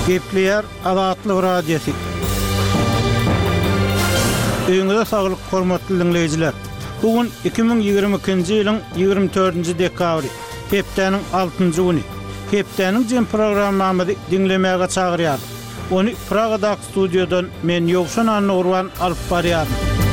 Gepleyer Azatlyk Radiosu. Öňüňizde saglyk, hormatly dinleýijiler. Bugün 2022-nji ýylyň 24-nji dekabry, hepdeniň 6-njy güni. Hepdeniň jem programmamy dinlemäge çagyrýar. Onu Praga'daky studiodan men Ýowşan Anurwan alyp barýar.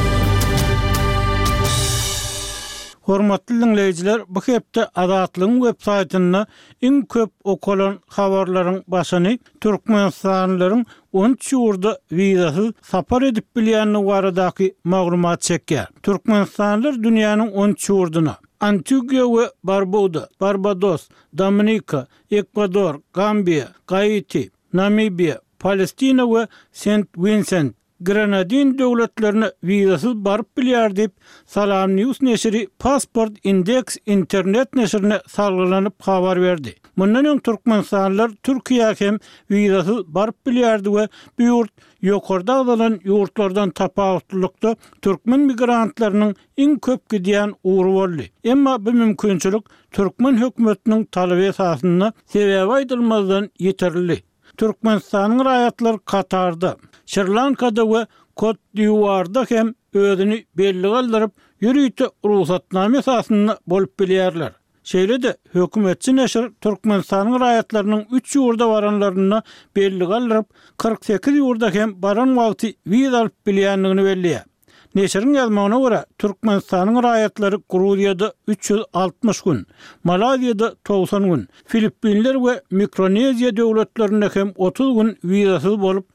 Hormatly dinleýijiler, bu hepde Azatlyň websaýtyny iň köp okulan habarlaryň başyny türkmenistanylaryň 13 ýurda wizasyz sapar edip bilýänligi baradaky maglumat çekýär. Türkmenistanlylar dünýäniň 13 ýurduna Antigua we Barbuda, Barbados, Dominika, Ekvador, Gambiya, Haiti, Namibia, Palestina we Saint Vincent Grenadine döwletlerine wizasyz baryp bilýär diýip Salam News neşri Passport Index internet neşrine salgylanyp habar berdi. Mundan öň türkmenistanlylar Türkiýe hem wizasyz baryp bilýärdi we bu ýurt ýokarda azalan ýurtlardan tapawutlykda türkmen migrantlarynyň iň köp gidýän uğru boldy. Emma bu mümkinçilik türkmen hökümetiniň talaby esasyna sebäbi aýdylmazdan ýeterli. Türkmenistanyň raýatlary Katarda, Sri Lankada we Cote d'Ivoire'da hem özüni belli galdyryp ýürüýte ruhsatname esasyna bolup bilýärler. Şeýle-de hökümetçi neşir Türkmenistanyň raýatlarynyň 3 ýurda baranlaryna belli galdyryp 48 ýurda hem baran wagty wiza alyp bilýänligini belliýär. Neşiriň ýazmagyna görä Türkmenistanyň raýatlary Gruziýada 360 gün, Malaziýada 90 gün, Filippinler we Mikroneziýa döwletlerinde hem 30 gün wizasyz bolup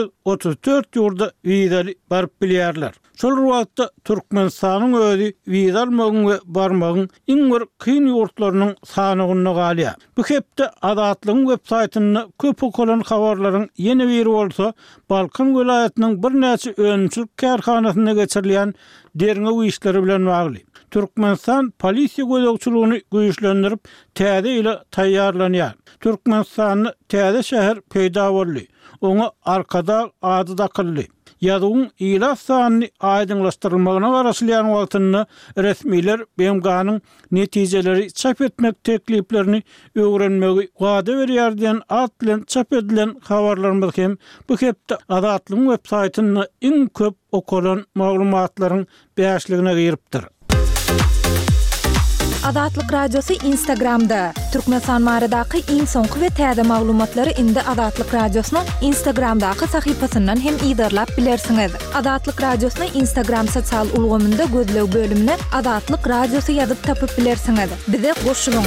134 ýurda wizaly baryp bilýärler. Şol wagtda Türkmenistanyň özi wiza almagyň we barmagyň iň bir kyn ýurtlarynyň sanygyna galýar. Bu hepde Azatlyň websaýtyny köp okulan habarlaryň ýene biri bolsa, Balkan welaýatynyň bir näçe öňçülük kärhanasyna geçirilýän derňe işleri bilen bagly. Türkmenistan polisiýa gözegçiligini güýçlendirip, täze ile taýýarlanýar. Türkmenistanyň täze şäher peýda boldy. Oňa arkada ady da kyldy. Ýazyň ýyla sanyny aýdynlaşdyrylmagyna garaşylýan wagtyny resmiler BMG'nyň netijeleri çap etmek tekliplerini öwrenmegi wada berýär diýen at bilen çap edilen habarlarymyz hem bu hepde Azatlyň websaýtyny iň köp okulan maglumatlaryň beýişligine giripdir. Azatlyk Radiosu Instagramda. Türkmenistan baradaky iň soňky we täze maglumatlary indi Azatlyk Radiosynyň Instagramdaky sahypasyndan hem ýydarlap bilersiňiz. Azatlyk Radiosyny Instagram sosial ulgamynda gözlew bölümine Azatlyk Radiosu ýazyp tapyp bilersiňiz. Bize goşulyň.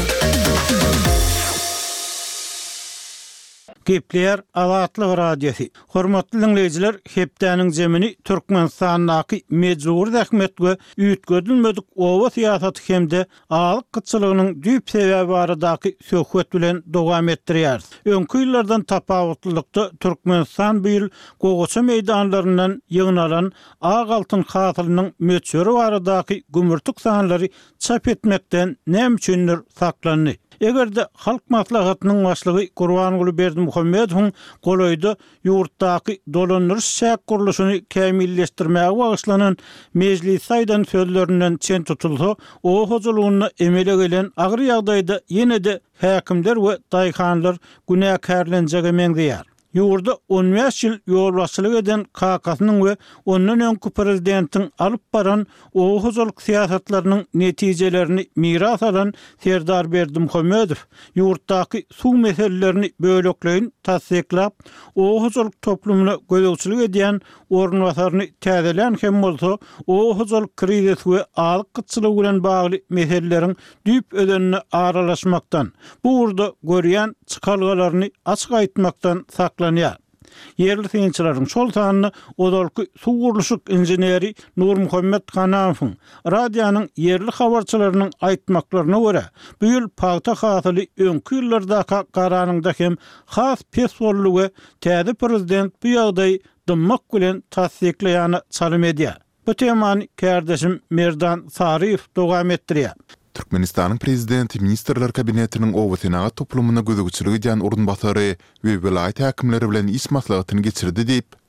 Gepleyer Azatlyk Radiosu. Hormatly dinleýijiler, hepdeniň jemini Türkmenistanyň mejbur zähmet we üýtgedilmedik owa syýasaty hemde alyk gyçylygynyň düýp sebäbi baradaky söhbet bilen dowam etdirýär. Öňkü ýyllardan tapawutlykda Türkmenistan bu ýyl gogaça meýdanlaryndan ýygnalan ag altyn hasylynyň möçüri baradaky gümürtük sanlary çap etmekden näme üçindir saklandy. Egerde halk maslahatynyň başlygy Gurbanuly Berdimuhammedow goloýda ýurtdaky dolanýyş şäk guruluşyny kämilleşdirmäge bagyşlanan mejlis saýdan sözlerinden çen tutulsa, o hojulugyny emele gelen agyr ýagdaýda ýene-de häkimler we daýhanlar günäkärlenjege meňdýär. Ýurda 15 ýyl ýolbaşçylyk eden KK'synyň we ondan öňki prezidentiň alyp baran o hojuluk syýasatlarynyň netijelerini miras alan Serdar Berdimuhammedow ýurtdaky suw meselelerini bölekleýin tasdiklap, o hojuluk toplumyna gözegçilik edýän ornwasaryny täzelän hem bolsa, o hojuluk krizis we alyk gyçylyk bilen bagly meseleleriň düýp ödenine aralaşmakdan, bu urda görýän çykalgalaryny açyk aýtmakdan saklanýar. Yerli synçylaryň şol sanyny odalky suw guruluşyk injeneri Nur Muhammed Ganamow radionyň yerli habarçylarynyň aýtmaklaryna görä, bu ýyl paýta hasyly öňkü ýyllarda garanyňda hem has pes bollugy täze prezident bu ýagdaý dymmak bilen tasdikleýäni çalym edýär. Bu temany kärdeşim Merdan Saryýew dowam etdirýär. Türkmenistanyň prezidenti ministrler kabinetiniň owa senagat toplumyna gözegçilik edýän urunbasary we welaýat häkimleri bilen iş maslahatyny geçirdi diýip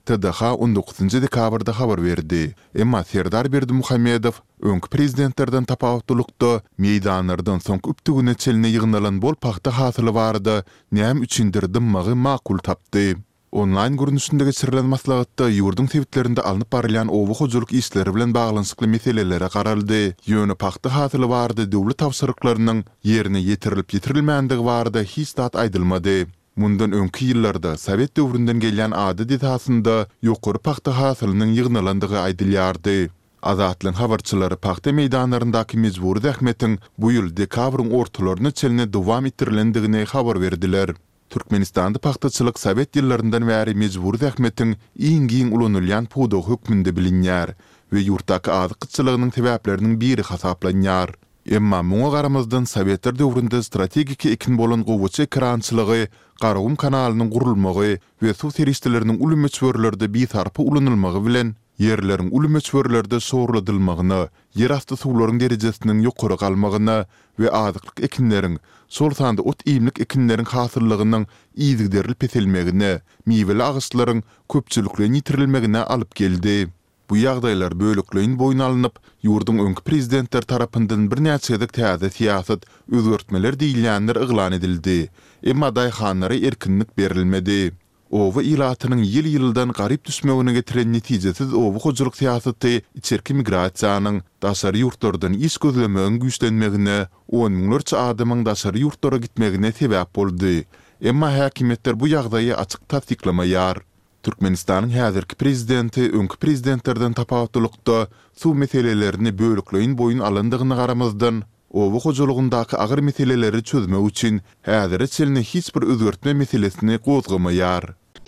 TDH 19 dekabrda habar berdi. Emma Serdar Berdimuhamedov öňkü prezidentlerden tapawutlukda meydanlardan soň üptügüne çelne ýygnalan bol paxta hasyly bardy. Näme üçindir dymmagy makul tapdy. Online görnüşinde geçirilen maslahatda ýurdun tebitlerinde alınıp barılan owu hojuluk işleri bilen baglanyşykly meselelere garaldy. Ýöne paxta hasyly bardy döwlet tawsyrlyklarynyň ýerine ýetirilip ýetirilmänligi barada hiç dat aýdylmady. Mundan öňki ýyllarda Sowet döwründen gelýän ady ditasynda ýokary paxta hasylynyň ýygnalandygy aýdylýardy. Azatlyň habarçylary paxta meydanlaryndaky mejburi zähmetiň bu ýyl dekabrın ortalaryna çelne dowam ettirilendigine habar berdiler. Türkmenistanda paxtaçylyk Sowet ýyllaryndan bäri mejburi zähmetiň iň ulanylýan pudo hökmünde bilinýär we ýurtdaky azykçylygynyň sebäpleriniň biri hasaplanýar. Emma muňa garamazdan Sowetler döwründe strategik ekin bolan gowuçy ekrançylygy, Garawum kanalynyň gurulmagy we suw serişdeleriniň uly meçwerlerde bitarpy ulanylmagy bilen yerleriň uly meçwerlerde sorladylmagyny, ýerasty suwlaryň derejesiniň ýokary galmagyny we azyklyk ekinleriň, sol sanda ot iýimlik ekinleriň hasyllygynyň ýygyderilip peselmegine, miweli agyşlaryň köpçülikle ýitirilmegine alyp geldi. Bu ýagdaýlar bölükleýin boýuna alynıp, ýurdun öňkü prezidentler tarapyndan bir näçedik täze siýasat özgertmeler diýilýänler yglan edildi. Emma daýhanlara erkinlik berilmedi. Owa ilatynyň ýyl-ýyldan garyp düşmegine getiren netijesiz owa hojuluk siýasaty içerki migrasiýanyň daşary ýurtlardan iş gözlemegiň güýçlenmegine, 10 miňlerçe adamyň daşary ýurtlara gitmegine sebäp boldy. Emma häkimetler bu ýagdaýy açyk tasdiklamaýar. Türkmenistanyň häzirki prezidenti öňkü prezidentlerden tapawutlukda suw meselelerini bölükleýin boýun alyndygyna garamazdan owa hojulugyndaky agyr meseleleri çözmek üçin häzir çelne hiç bir özgertme meselesini gozgamaýar.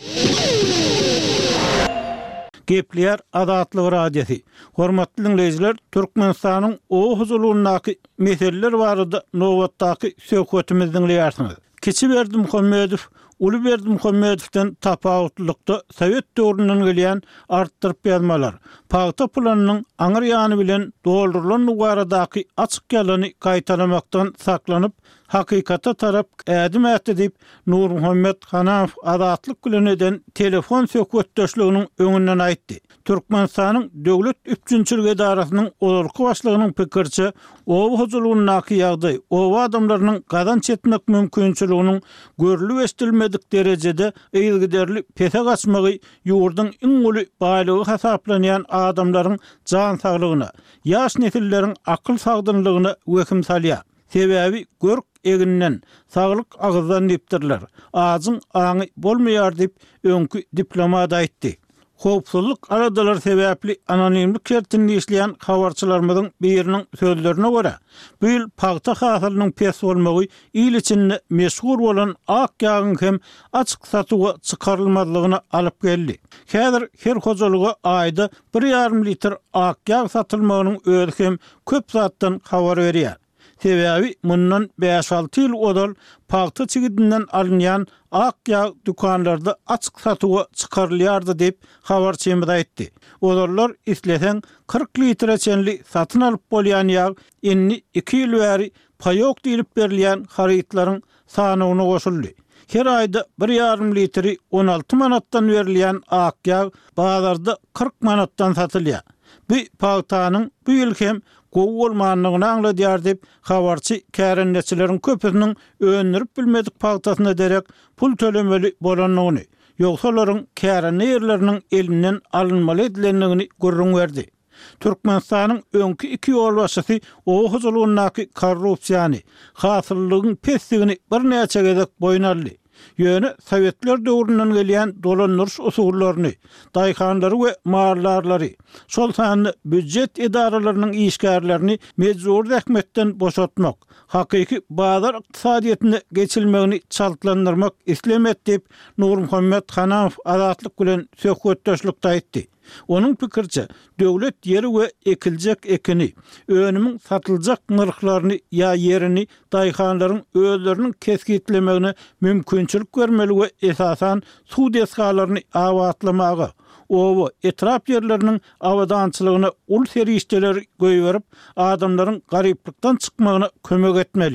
Gepler Azatlyk radiosi. Hormatly dinleýijiler, Türkmenistanyň owa hojulugundaky meseleler barada nowatdaky söhbetimizi dinleýärsiňiz. Keçi Berdimuhamedov Uly Berdimuhamedowden tapawutlukda Sowet döwründen gelýän artdyryp ýazmalar, paxta planynyň aňyr ýany bilen doldurulan nugaradaky açyk ýalyny gaýtarmakdan saklanyp, hakykata tarap ädim ätdip Nur Muhammed Hanaw Azatlyk bilen eden telefon söhbetdeşliginiň öňünden aýtdy. Türkmenistanyň döwlet üçinçilik edarasynyň olurky başlygynyň pikirçe, owa hojulugundaky ýagdaý, owa adamlarynyň gazanç etmek mümkinçiliginiň görülip estilmedik derejede ýygyderli pese gaçmagy ýurdun iň uly baýlygy hasaplanýan adamlaryň jan saglygyna, ýaş nesilleriň akyl sagdynlygyna weküm salýar. Sebäbi görk eginden saglyk agyzdan dipdirler. Azyň aňy bolmaýar dip öňkü diplomat aýtdy. Howpsuzlyk aradalar sebäpli anonimlik şertinde işleýän habarçylarymyzyň biriniň sözlerine görä, bu ýyl paxta hasylynyň pes bolmagy ýyl içinde meşhur bolan ak ýagyň hem açyk satyga çykarylmazlygyna alyp geldi. Häzir her hojuluga aýda 1,5 litr ak ýag satylmagynyň özi hem köp zatdan habar berýär. Sebäbi mundan 5-6 ýyl odal paxta çigidinden alınýan ak ýag dükanlarda açyk satyga çykarylýardy diýip habarçymyz aýtdy. Odallar isleseň 40 litre çenli satyn alyp bolýan ýag inni 2 ýyl bäri paýok diýilip berilýän harytlaryň sanawyna goşuldy. Her aýda 1,5 litri 16 manatdan berilýän ak ýag bazarda 40 manatdan satylýar. Bu paxtanyň bu ýyl hem gowy bolmanlygyny aňladýar diýip habarçy kärendeçileriň köpüsiniň öňürüp bilmedik paxtasyna derek pul tölemeli bolanyny, ýogsa olaryň kärende ýerleriniň elinden alynmaly edilenligini görüň berdi. Türkmenistanyň öňkü iki ýol başçysy owa hojulugundaky korrupsiýany, hasyllygyň pesligini bir näçe gezek boýun aldy. Ýöne Sowetler döwründen gelýän dolandyryş usullaryny, daýhanlary we marlarlary, şol sany büdjet edaralarynyň işgärlerini mejbur zähmetden boşaltmak, hakyky bazar ykdysadyetine geçilmegini çaltlandyrmak islemet diýip Nur Muhammed Hanaw Azatlyk bilen söhbetdeşlikde aýtdy. Onun pikirçe, döwlet ýeri we ekiljek ekini, önümiň satyljak nyrhlaryny ýa ýerini daýhanlaryň özleriniň keskitlemegine mümkinçilik bermeli we esasan suw deskalaryny awatlamagy, owa etrap ýerleriniň awadançylygyna ul serişdeler goýberip, adamlaryň garyplykdan çykmagyna kömek etmeli.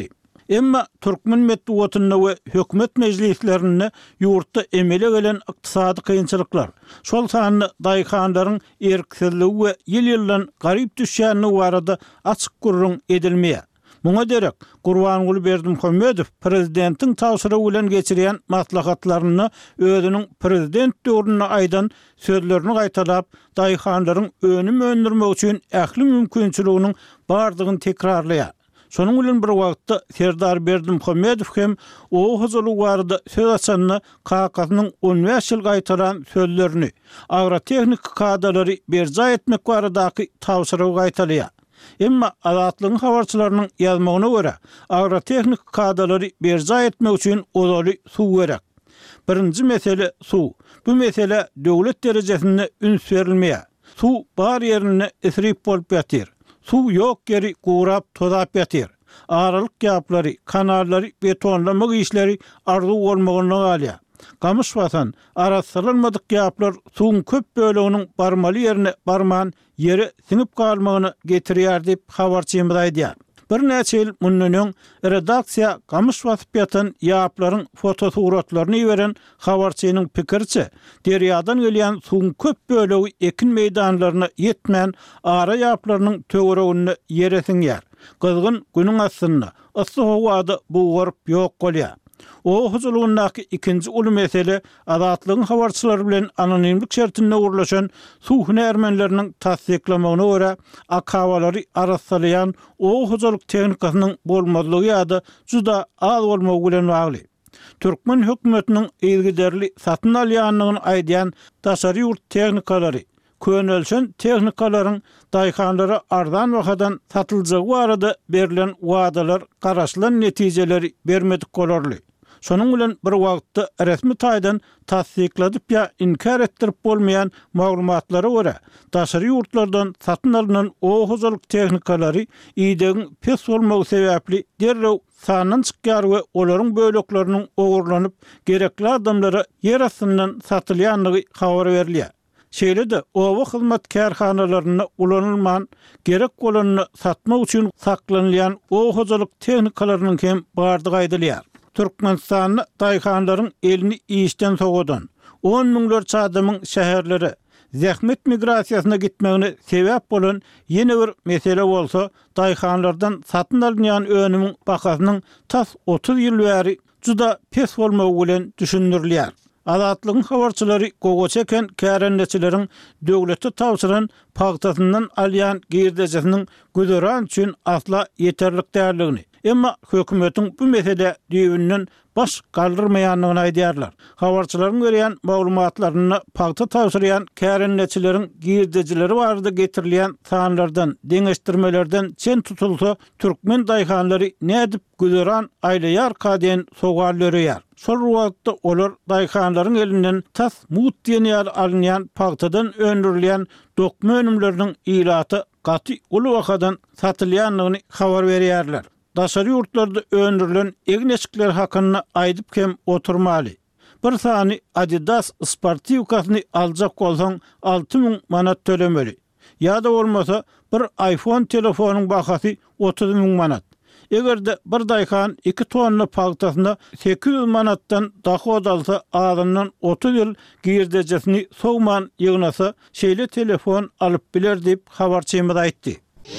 Emma Türkmen medeniýetine we hökümet mejlislerine ýurtda emele gelen ykdysady kynçylyklar, şol sanyny daýkanlaryň erkseligi we ýyl-ýyldan garyp düşýäni barada açyk gurrun edilmeýär. Muňa derek Gurbanguly Berdimuhammedow prezidentiň tawsiry bilen geçirýän maslahatlaryny özüniň prezident döwrüne aýdan sözlerini gaýtalap, daýkanlaryň önüm öndürmek üçin ähli mümkinçiliginiň bardygyny tekrarlaýar. Şonuň bilen bir wagtda Serdar Berdimuhammedow hem o huzurly barada söz açanyny kakasynyň 15 ýyl gaýtaran sözlerini agrotehnik kadrlary berja etmek baradaky tawsirygy gaýtalýar. Emma azatlygyň habarçylarynyň ýazmagyna görä, agrotehnik kadrlary berja etmek üçin ozaly suw gerek. Birinji mesele suw. Bu mesele döwlet derejesinde üns berilmeýär. Suw bar ýerine esrip bolup ýatyr. Suw ýok geri gurap tozap ýatyr. Aralyk ýaplary, kanallary betonlamak işleri arzu bolmagyna galýar. Gamış batan, arassalanmadyk ýaplar suwun köp böleginiň barmaly ýerine barman ýeri siňip galmagyny getirýär diýip habarçymyz aýdýar. Bir näçe ýyl mundan redaksiýa gamış basyp ýatan ýaplaryň fotosuratlaryny beren habarçynyň pikirçe, derýadan gelýän suwun köp bölegi ekin meýdanlaryna ýetmän ara ýaplarynyň töweregine ýeresiňýär. Gyzgyn günüň astyna, ysy howada buğuryp ýok bolýar. O huzurluğundaki ikinci ulu mesele azatlygyň habarçylary bilen anonimlik şertine uğurlaşan suw hünärmenleriniň tasdiklamagyna görä akabalary arasalayan o huzurluk tehnikasynyň bolmazlygy ýa-da juda az bolmagy bilen bagly. Türkmen hökümetiniň ilgiderli satyn alýanlygyny aýdýan daşary ýurt tehnikalary könölşen tehnikalaryň daýkanlara ardan wagtdan satyljagy barada berilen wadalar garaşlan netijeleri bermedik bolarly. Şonuň bilen bir wagtda resmi taýdan tasdikladyp ýa inkar etdirip bolmaýan maglumatlary görä, daşary ýurtlardan satyn alynan o huzurluk tehnikalary ýygyň pes bolmagy sebäpli derrew sanyň çykýar we olaryň bölekleriniň ogurlanyp gerekli adamlara ýer astyndan satylýanlygy habar berilýär. Şeýle-de owa hyzmat kärhanalaryna ulanylman gerek bolanyny satmak üçin saklanýan o huzurluk tehnikalarynyň hem bardygy aýdylýar. Türkmenistanyň daýkanlaryň elini işden soğudan 10 miňlerçe adamyň şäherlere zähmet migrasiýasyna gitmegine sebäp bolan ýene bir mesele bolsa, daýkanlardan satyn alynýan önümiň bakasynyň tas 30 ýyl bäri juda pes bolmagy bilen düşündirilýär. Azatlygyň habarçylary gogo çeken kärenleçileriň döwlete tawsyran pagtasyndan alýan girdejesiniň güdüran üçin asla ýeterlik däligini, emma hökümetiň bu mesele düýbünden baş galdyrmaýanlygyny aýdýarlar. Habarçylaryň berýän maglumatlaryny pagta tawsyryan kärenleçileriň girdejileri barada getirilýän sanlardan, deňeşdirmelerden çen tutulsa, türkmen daýkanlary nädip güdüran aýlaýar kadien sowal berýär. Şol wagtda olar daýkanlaryň elinden tas mut diýen alynýan pagtadan öndürilýän dokma önümleriniň ilaty gaty uly wagtdan satylýanlygyny habar berýärler. Daşary ýurtlarda öndürilen egneçikler hakyna aýdyp hem oturmaly. Bir sany Adidas sportivkasyny aljak bolsaň 6000 manat tölemeli. Ýa-da bolmasa bir iPhone telefonyň bahasy 30.000 manat. Egerde bir daýkan 2 tonna pagtasyna 800 manatdan dahod alsa, adamdan 30 ýyl girdejesini sowman ýygnasa, şeýle telefon alyp biler diýip habarçymyz aýtdy.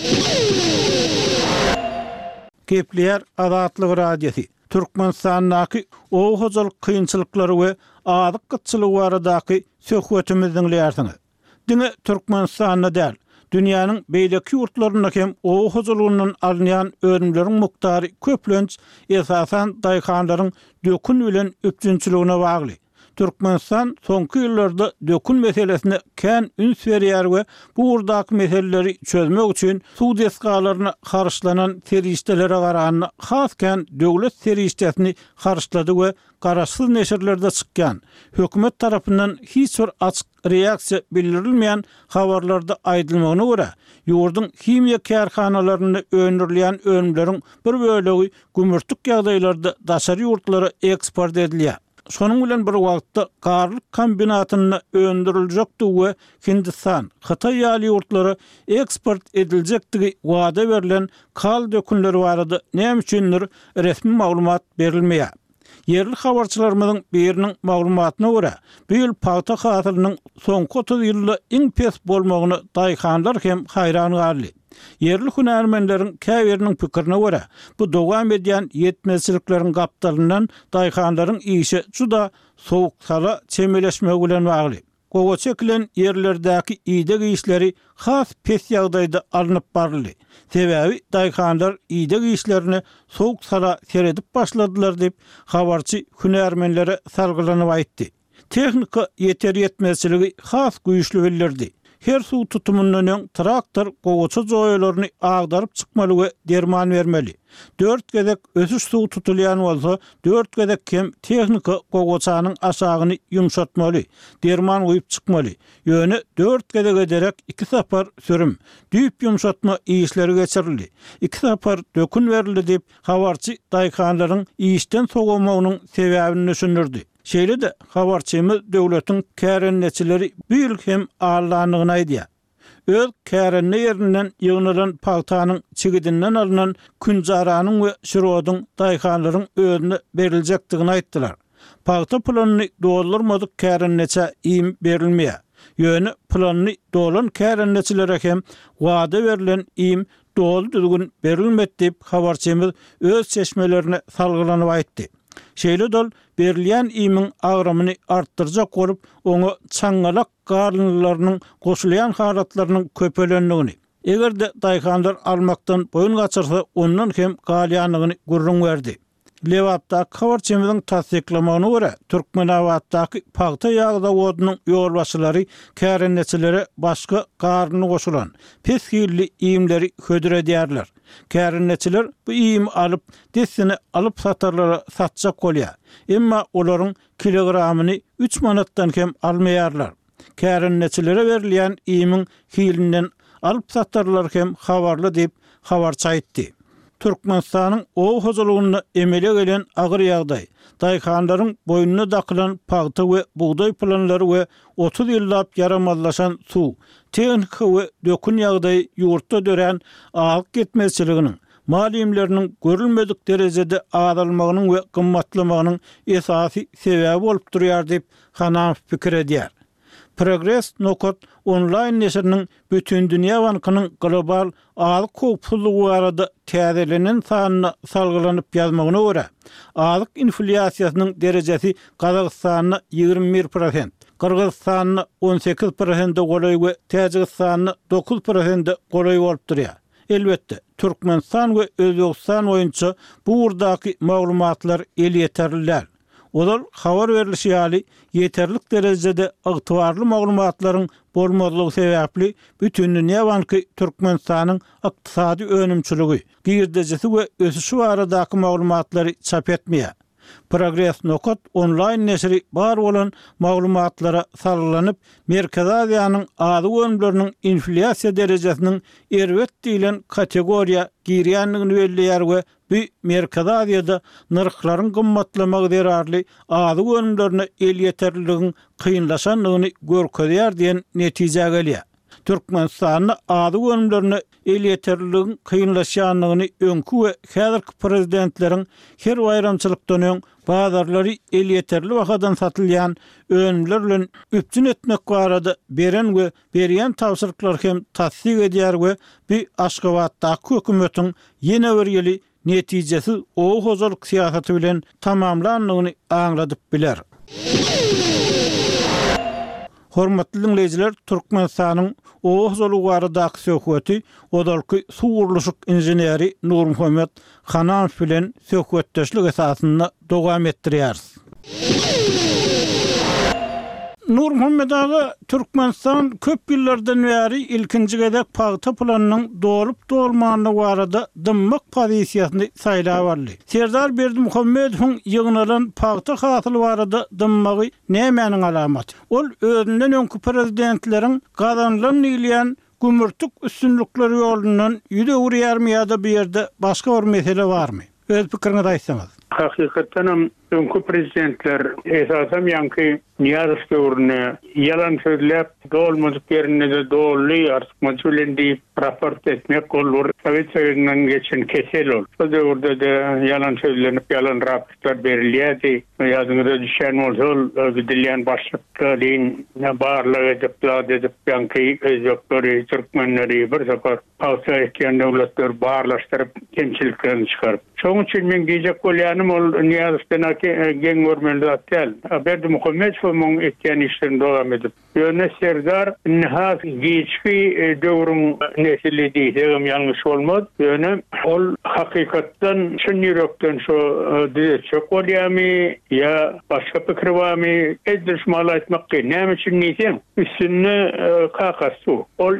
Kepler Azatlyk radiosi Türkmenistanyň o huzurluk kynçylyklary we azyk gıtçylygy baradaky söhbetimiziň diňlersiňiz. Diňe Türkmenistanyň däl, dünýäniň beýleki ýurtlaryna hem o huzurlugynyň alynýan önümleriň muktary köplenç esasan daýkanlaryň dökün bilen öpjünçiligine bagly. Türkmenistan soňky ýyllarda dökün meselesine kän üns berýär we bu urdaky meseleleri çözmek üçin suw deskalaryna karşylanan terişdelere garanyny haskän döwlet terişdesini karşylady we garaşsyz neşirlerde çykýan hökümet tarapyndan hiç bir açyk reaksiýa bildirilmeýän habarlarda aýdylmagyna görä, ýurduň himiýa kärhanalaryny öndürilýän önümleriň bir bölegi gümürtük ýagdaýlarda daşary ýurtlara eksport edilýär. Şonuň bilen bir wagtda garlyk kombinatyny öndüriljekdi we Hindistan, Hatay ýaly ýurtlary eksport ediljekdigi wada berilen kal dökünleri barada näme üçindir resmi maglumat berilmeýär. Yerli habarçylarymyzyň biriniň maglumatyna görä, bu ýyl paýta hatyrynyň soňky 30 ýylda iň pes bolmagyny daýhanlar hem haýran galy. Yerli hünärmenleriň käbiriniň pikirine görä, bu dowam edýän ýetmezçilikleriň gapdalyndan daýhanlaryň işi juda sowuk sala çemeleşmegi bilen bagly. Gowa çekilen yerlerdäki ýydak işleri has pes ýagdaýda alınıp barly. Sebäbi daýhanlar ýydak işlerini sowuk sala seredip başladylar diýip habarçy hünärmenlere salgylanyp aýtdy. Tehnika ýeter ýetmezçiligi has güýçli bildirdi. Her suw tutumundan öň traktor gowaça joýlaryny agdaryp çykmaly we derman bermeli. 4 gedek ösüş suw tutulýan bolsa, 4 gedek kem tehnika gowaçanyň aşagyny ýumşatmaly, derman goýup çykmaly. Ýöne 4 gedek ederek 2 sapar sürüm, düýüp ýumşatma işleri geçirildi. 2 sapar dökün berildi diýip habarçy daýhanlaryň işden sogamagynyň sebäbini düşündirdi. Şeýle de habarçymyz döwletiň kärenneçileri bu ýyl hem ağırlanlygyny aýdýar. Öz kärenne ýerinden ýygnalan paýtanyň çigidinden alynan künjaranyň we şirodyň daýhanlaryň özüne beriljakdygyny aýtdylar. Paýta planyny doldurmadyk kärenneçe iým berilmeýär. Ýöne planyny dolan kärenneçilere hem wada berilen iým doldurugun berilmedi diýip habarçymyz öz çeşmelerini salgylanyp aýtdy. Şeýle dol berilýän iýmiň agramyny artdyrjak bolup, oňa çaňgalak garlylarynyň goşulýan haratlarynyň köpelenligini, egerde daýhanlar almakdan boyun gaçyrsa, ondan hem galýanlygyny gurrun berdi. Lewapda habarçymyzyň tasdiklamagyna görä, Türkmenawatdaky paýta ýagda wodunyň ýolbaşçylary kärenneçilere başga garlyny goşulan pes hilli iýimleri hödür edýärler. Kärenneçiler bu iýimi alyp, desini alyp satarlara satjak bolýar. Emma olaryň kilogramyny 3 manatdan hem almaýarlar. Kärenneçilere berilýän iýimiň hilinden alyp satarlar hem habarly diýip habarçy aýtdy. Türkmenistanyň ow hojalygyna emele gelen agyr ýagdaý, daýhanlaryň boýnuna dakylan paýta we buğday planlary we 30 ýyllap yaramazlaşan suw, tehnika we dökün ýagdaý ýurtda dören alyk getmezçiliginiň, malimleriniň görülmedik derejede azalmagynyň we gymmatlamagynyň esasy sebäbi bolup durýar diýip Hanaf pikir edýär. Progress Nokot online neşriniň bütün dünýä bankynyň global alyk hukuklugy barada täzelenen sanyna salgylanyp ýazmagyna görä, alyk inflasiýasynyň derejesi Gazagystanyň 21%, Kyrgyzstanyň 18% goly we Täjikistanyň 9% goly bolup durýar. Elbetde Türkmenistan we Özbegistan boýunça bu urdaky maglumatlar el ýeterliler. Olar habar berilişi ýaly ýeterlik derejede ygtybarly maglumatlaryň bolmadygy sebäpli bütün dünýä banky Türkmenistanyň ykdysady önümçiligi, girdejesi we ösüşi baradaky maglumatlary çap etmeýär. Progress Nokot online neşri bar bolan maglumatlara sarylanyp, Merkez Aziýanyň ady önümleriniň inflasiýa derejesiniň erwet diýilen kategoriýa girýänligini belleýär we bu Merkez Aziýada narhlaryň gymmatlamagy derarly ady önümlerine el ýeterliligiň kynlaşanlygyny görkezýär diýen netije gelýär. Türkmenistanyň ady önümlerine el ýeterliligiň kynlaşanlygyny öňkü we häzirki prezidentleriň her bayramçylykdan öň bazarlary el ýeterli wagtdan satylýan önümler bilen üpçün etmek barada beren we berýän tawsyryklar hem tasdik edýär we bu Aşgabatdaky hökümetiň ýene bir ýyly netijesi o hojalyk siýasaty bilen tamamlanlygyny aňladyp biler. Hormatly dinleyijiler, Türkmenistanyň o hojalyk baradaky söhbeti odalky suwurlyşyk inженери Nur Muhammed Hanaf bilen söhbetdeşlik esasynda dowam etdirýär. Nur Muhammed aga Türkmenistan köp ýyllardan bäri ilkinji gedek paýta planynyň dolup dolmanyny barada dymmak pozisiýasyny saýlap aldy. Serdar Berdimuhammedowyň ýygnalan paýta hasyly barada dymmagy nämenin alamaty? Ol özünden öňkü prezidentleriň gazanlan ýylýan gümürtük üstünlükleri ýolundan ýüde urýarmy ýa-da bir ýerde başga bir mesele barmy? Öz pikiriňizi aýtsaňyz. Hakikaten önkü prezidentler esasam yankı Niyaz döwrüne yalan sözläp dolmadyk yerine de dolly artık mesulendi raport etmek olur. Sovet Soýunynyň geçen kesel ol. O döwürde de yalan sözlenip yalan raportlar berilýärdi. Ýazyňyza düşen bolsa gidilýän başlyklaryň barlygy edip yankı doktory türkmenleri bir sefer Awsa etken döwletler barlaşdyryp kemçiliklerini çykaryp. Şoň üçin men diýjek bolýanym ol Niyazdan geň görmeli zatdyl. Berdi Muhammed şoň etken işlerini dowam edip. Ýöne Serdar nihas geçki döwrüň nesili diýsem ýalňyş bolmaz. Ýöne ol hakykatdan şun ýürekden şo diýjek bolýarmy ýa başga pikir barmy? Edil şumal aýtmak näme üçin diýsem, üstünde kakasy. Ol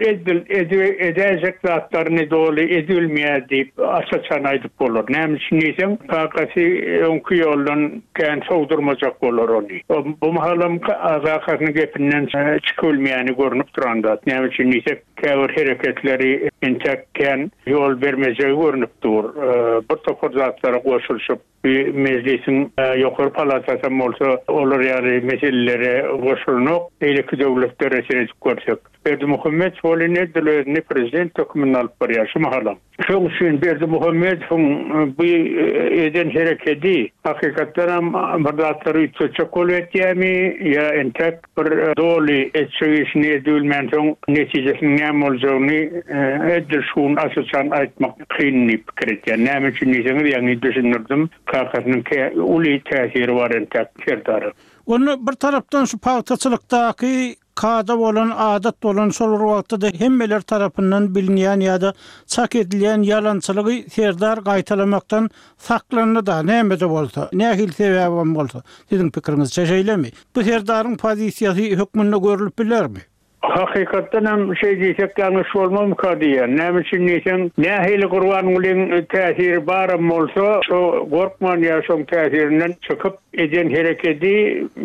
edecek zatlaryny doly edilmeýär diýip açyk aýdyp bolar. Näme üçin diýsem, kakasy öňkü ýoldan kän sowdurmajak bolar ony. Bu mahalam azakatyny gepinden çykylmaýany görnüp duranda. Näme üçin diýsek, käwir hereketleri entekken ýol bermejegi görnüp dur. Bir topar zatlara goşulşyp meclisin ýokary palatasy bolsa olar ýaly meselelere goşulunyp eýleki döwletlere seredip görsek. Berdi Muhammed Solinedli prezident tökümini alıp barýar şu mahalam. Şoň üçin Berdi Muhammed bu eden hereketi hakykatdan bardatlary çöçek bolýarmy ýa entek bir doly etşeýişini edilmän soň netijesini näme boljagyny edil şuň asyçan aýtmak kynny pikir etýär. Näme üçin diýseniz ýani düşünürdim. Kakasynyň uly täsiri bar entek Serdar. Onu bir tarapdan şu paýtaçylykdaky kada bolan adat bolan şol wagtda hemmeler tarapyndan bilinýän ýa-da çak edilýän yalançylygy Serdar gaýtalamaktan saklandy da näme de bolsa, nähil sebäbim bolsa. Siziň pikiriňizçe şeýlemi? Bu Serdaryň pozisiýasy hökmünde görülip bilermi? Hakykatdan hem diýsek ýalňyş bolmam kadiýär. Näme üçin diýsem, nähili Gurban ulyň täsiri barym bolsa, şo gorkman ýa şoň täsirinden çykyp eden hereketi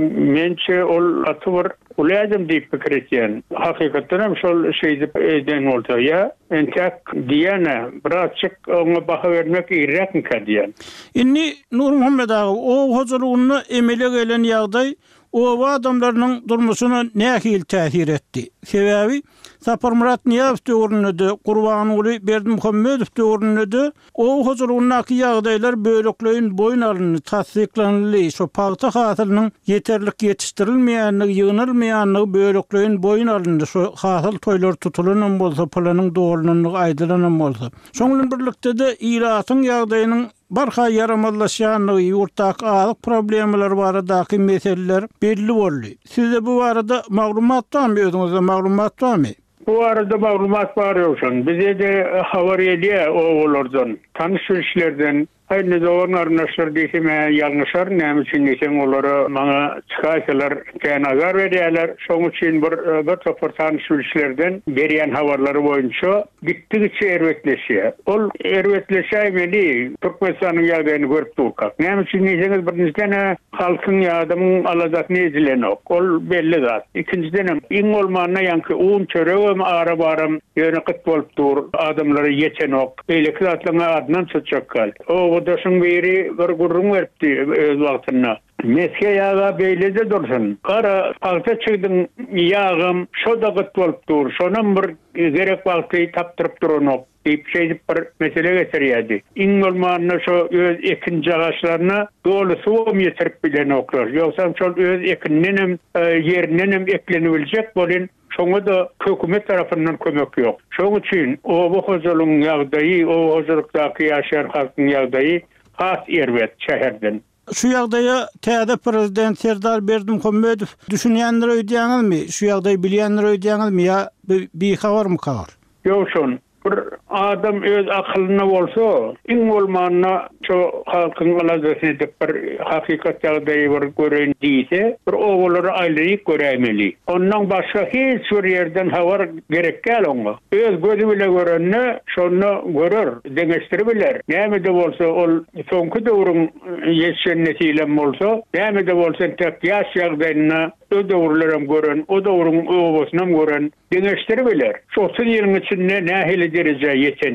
mençe ol atyr ulyadym diýip pikir etýän. Hakykatdan hem şol şeýdi eden bolsa ýa entek diýene birazçyk oňa baha bermek ýerekmi kadiýär. Inni Nur Muhammed ağa o huzurlugyny emele gelen ýagdaý o adamlaryň durmuşyna nähil täsir etdi. Sebäbi Sapar Murat Niyaz döwründe Gurban uly Berdi Muhammedow döwründe o huzurlugynaky ýagdaýlar bölekleýin boyun alyny tasdiklanly. Şo paýta hasylynyň ýeterlik ýetişdirilmeýänligi, ýygnalmaýanlygy bölekleýin boyun alyny. Şo hasyl toýlar tutulanan bolsa, planyň dogrulygy aýdylanan bolsa. Şoňla birlikde de iratyň ýagdaýynyň barha yaramazlaşýanlygy, ýurtdaky azyk problemler baradaky meseleler belli boldy. Sizde bu barada maglumat barmy, özüňizde maglumat barmy? Bu arada maglumat bar ýokşan. Bize de habar edýär oğullardan, tanış kişilerden. Aynı zamanda arnaşlar diýsem ýalňyşar, näme üçin diýsem olara maňa çykaýsalar kän azar berýärler. Şoň üçin bir topar tanış kişilerden berýän habarlary boýunça gitdigiçe erwetleşýär. Ol erwetleşäýmeli Türkmenistanyň ýagdaýyny görüp durýar. Näme üçin diýseniz birinjiden halkyň ýadymyň alazatyny edilenok. Ol belli zat. İkinciden iň bolmanyna ýanky un çöregem ara barym ýöne gyt bolup dur. Adamlary ýeçenok. Eýleki zatlaryň adynan çyçakkal. Odaşın biri bir gurrun verdi öz wagtyna. Meske ýaga beýlede dursun. Kara palta çygdym ýagam şoda gyt bolup dur. Şonam bir gerek wagty tapdyryp duranok. Diýip şeýdip bir mesele getirýärdi. Iň bolmanyna şo öz ekinji agaçlaryna doly suwum ýetirip bilen oklar. Ýoksa şol öz ekininem ýerinenem eklenibiljek bolan şoňa da hökümet tarapyndan kömek ýok. Şoň üçin o huzurlyň ýagdaýy, o huzurlukdaky ýaşar halkyň ýagdaýy has erwet şäherden. Şu ýagdaýa täze prezident Serdar Berdi Muhammedow düşünýänler öýdýäňizmi? Şu ýagdaýy bilýänler öýdýäňizmi ýa bir habarmy kar? Ýok şon. Bir adam öz akylyna bolsa, iň bolmanyna şu halkyň alazatyny edip bir hakykat ýagdaýy bir gören diýse, bir oğulary aýlyk görämeli. Ondan başga hiç bir ýerden habar gerek gäl oňa. Öz gözü bilen görenne şonu görür, deňeşdirip biler. Näme de bolsa ol soňky döwrüň ýetişen netijem bolsa, näme de bolsa tek ýaş ýagdaýyna o döwürlerem gören, o döwrüň owasyna gören deňeşdirip biler. Şoňsy ýeriň içinde nähili derejä ýetenni.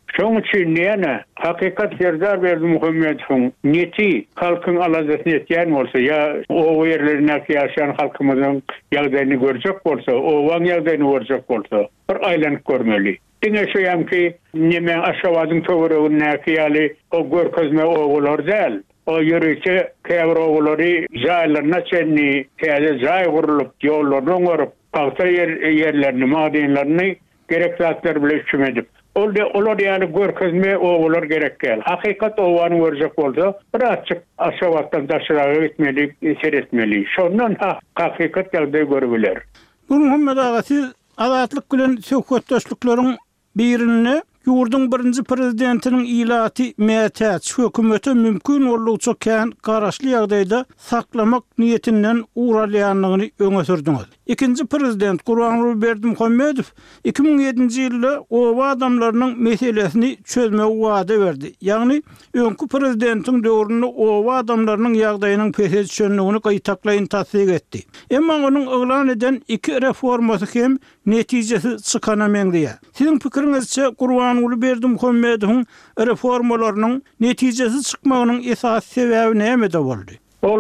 Şoň üçin näme? Hakykat Serdar Berdimuhammedowyň niyeti halkyň alajasyny etýän bolsa, ya o yerlerine ýaşaýan halkymyzyň ýagdaýyny görjek bolsa, o waň ýagdaýyny görjek bolsa, bir aýlanyp görmeli. Diňe şoýam ki, näme aşawadyň töwereginde näkiýali o görkezme oğullar däl. O yürüyüşe käbir oğulları jaýlaryna çenni, käze jaý gurulyp, ýollaryny oňaryp, paltar yerlerini, madenlerini gerek zatlar bilen hüküm edip. Olar yani görkezme oğullar gerek gel. Hakikat oğanı görjek bolsa, bir açık aşawatdan daşyraga gitmeli, seretmeli. Şondan hakikat ýagdaý görebiler. Muhammed ağa, siz azatlyk bilen söhbetdeşlikleriň birini Ýurdun birinji prezidentiniň ilaty mätäç hökümete mümkin bolýança kän garaşly ýagdaýda saklamak niýetinden uralýanlygyny öňe sürdiňiz. İkinji prezident Gurbanguly Berdimuhammedow 2007-nji ýylda owa adamlarynyň meselesini çözmek wada berdi. Ýagny öňkü prezidentiň döwründe owa adamlarynyň ýagdaýynyň peşeçenligini gaýtaklaýyn tasdik etdi. Emma onuň oglan eden iki reformasy hem netijesi çykanameňdi. Siziň pikiriňizçe Gurbanguly Berdimuhammedowyň reformalarynyň netijesi çykmagynyň esas sebebi näme boldy?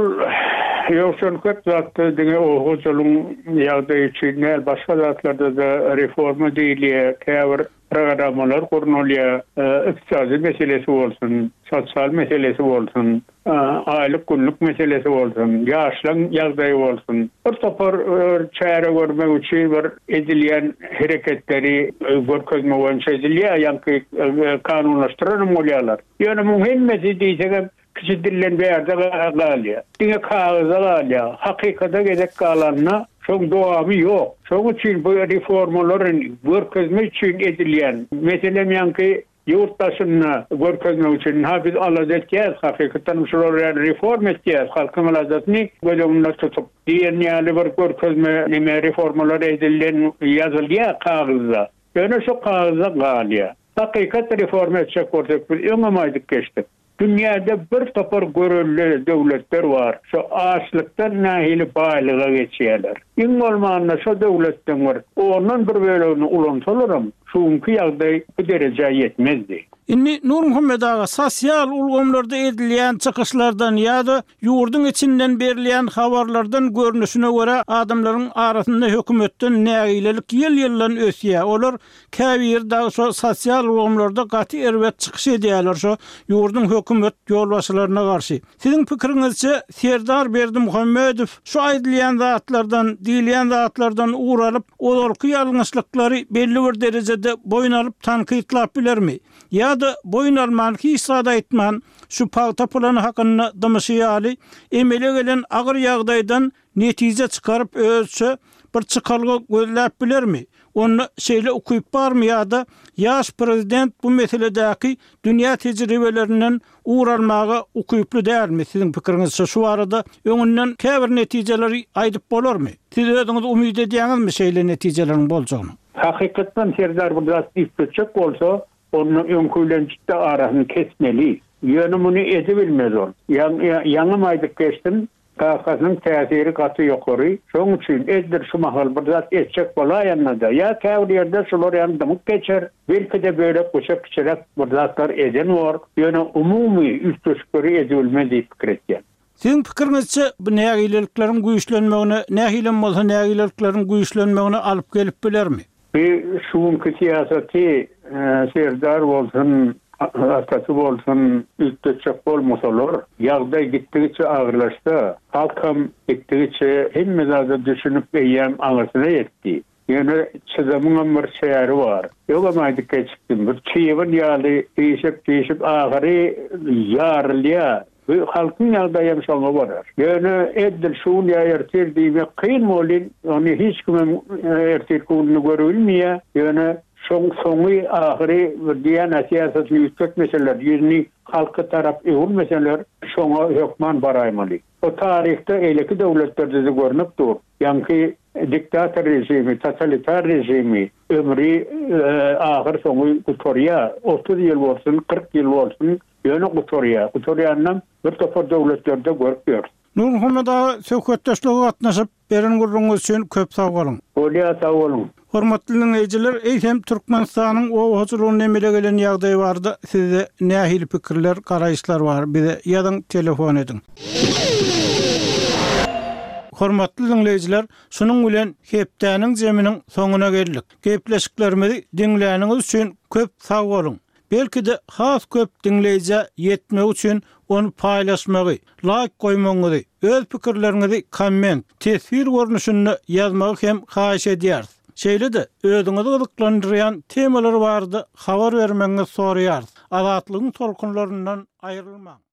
Ýokşun köp zatda diňe oğuzluň ýagdaýy üçin başga zatlarda da reforma diýilýär, käbir programmalar gurnulýar, ykdysady meselesi bolsun, sosial meselesi bolsun, aýlyk günlük meselesi bolsun, ýaşlaryň ýagdaýy bolsun. Bir topar çäre görmek üçin bir edilýän hereketleri görkezme boýunça edilýär, ýa-ni kanunlaşdyran bolýarlar. Ýöne muhimmeti diýsegem kişi dillen berde galya. Dine kağıza galya. Hakikata gedek kalanına çok doğamı yok. Çok için bu reformaların görkezme için edilyen. Mesela yankı yurttaşına görkezme için biz alacağız. Hakikaten şuralar reform edeceğiz. Halkın alacağını gözümüne tutup. Diğer niyali bir görkezme reformaları edilyen yazılıyor kağıza. Yani şu kağıza galya. Hakikat reform edecek olsak biz öňemaydyk geçtik. Dünyada bir topar görüllü devletler var. Şu açlıktan nahili baylığa geçýärler. İň bolmanda şu devletden var. Ondan bir bölüni ulansalarım. Şuňky ýagdaý bu derejä ýetmezdi. Inni Nur Muhammed ağa, sosial ulgamlarda edilýän çykyşlardan ýa-da ýurdun içinden berilýän habarlardan görnüşine görä adamlaryň arasynda hökümetden nägilelik ýyl-ýyllan ösýär. Olar käbir da sosial ulgamlarda gaty erwet çykyş edýärler şu ýurdun hökümet ýolbaşçylaryna garşy. Siziň pikiriňizçe Serdar Berdimuhammedow şu aýdylýan zatlardan, diýilýän zatlardan uralyp, olarky ýalňyşlyklary belli bir derejede boyun alyp tankytlap bilermi? Ya da boyun almalyk isada etmän şu paýta plany hakyny dymyşýaly emele gelen agyr ýagdaýdan netije çykaryp ölçe bir çykalga gözläp bilermi? Onu şeýle okuyup barmy ýa-da ýaş prezident bu meseledäki dünýä tejribelerinden uralmaga okuyuply dälmi? Siziň pikiriňizçe şu arada öňünden käbir netijeleri aýdyp bolarmy? Siz özüňiz umyt edýäňizmi şeýle netijelerin boljagyny? Hakykatdan Serdar burada istetjek bolsa, onun öňkülençde arasyny kesmeli. Ýöne muny edebilmez ol. Ýangymaydyk geçdim. Kakasyň täsiri gaty ýokary. Şoň üçin eddir şu mahal bir zat etjek bolaýanda ýa käbir ýerde şolar ýandy geçer. Belki de böyle goşap geçerek bir zatlar eden bar. Ýöne umumy üstüşkeri edilmez diýip pikir etýär. Siziň pikiriňizçe bu nägilelikleriň güýçlenmegine, nähilem bolsa nägilelikleriň güýçlenmegine alyp gelip bilermi? Şuňky siýasaty Serdar bolsun, atasy bolsun, üstüçek bolmasalar, ýagdaý gitdigiçe agyrlaşdy. Halkam gitdigiçe hemme zada düşünüp beýän aňyrsına ýetdi. Ýöne çözümüň bir şäheri var. Ýogamaydyk geçdim. Bir çyýyň ýaly değişip ahyry ýarlya. Bu halkyň ýagdaýy şoňa barar. Ýöne edil şuň ýertir diýmek kyn bolýan, ony hiç kim ertir kulny görülmeýär. Ýöne soňy ahyry diýen siýasat ýüksek meseleler, ýüzni halky tarap ýol meseleler şoňa hökman baraýmaly. O tarihte eleki döwletlerde de görnüp dur. Ýa-ni diktator rejimi, totalitar rejimi, ömri ahyr soňy gutorýa, 30 ýyl bolsun, 40 ýyl bolsun, ýöne gutorýa. Gutorýandan bir topar döwletlerde görüp dur. Nur Muhammed ağa, söhbetdeşlige gatnaşyp beren gurrunuz üçin köp sag bolun. Bolýa sag bolun. Hormatly dinleyijiler, eýsem Türkmenistanyň owatçylygyny emele gelen ýagdaý bardy. Sizde nähili pikirler, garaýşlar bar? Bize ýazyň, telefon edin. Hormatly dinleyijiler, şunuň bilen hepdäniň jeminiň soňuna geldik. Gepleşiklerimizi dinläniňiz üçin köp sag bolun. Belki de has köp dinleýije ýetmek üçin onu paýlaşmagy, like goýmagy, öz pikirleriňizi komment, tesir görnüşinde ýazmagy hem haýyş edýäris. Şeýle de özüňizi gyzyklandyrýan temalar bardy, habar bermeňizi soraýarys. Azatlygyň tolkunlaryndan aýrylmaň.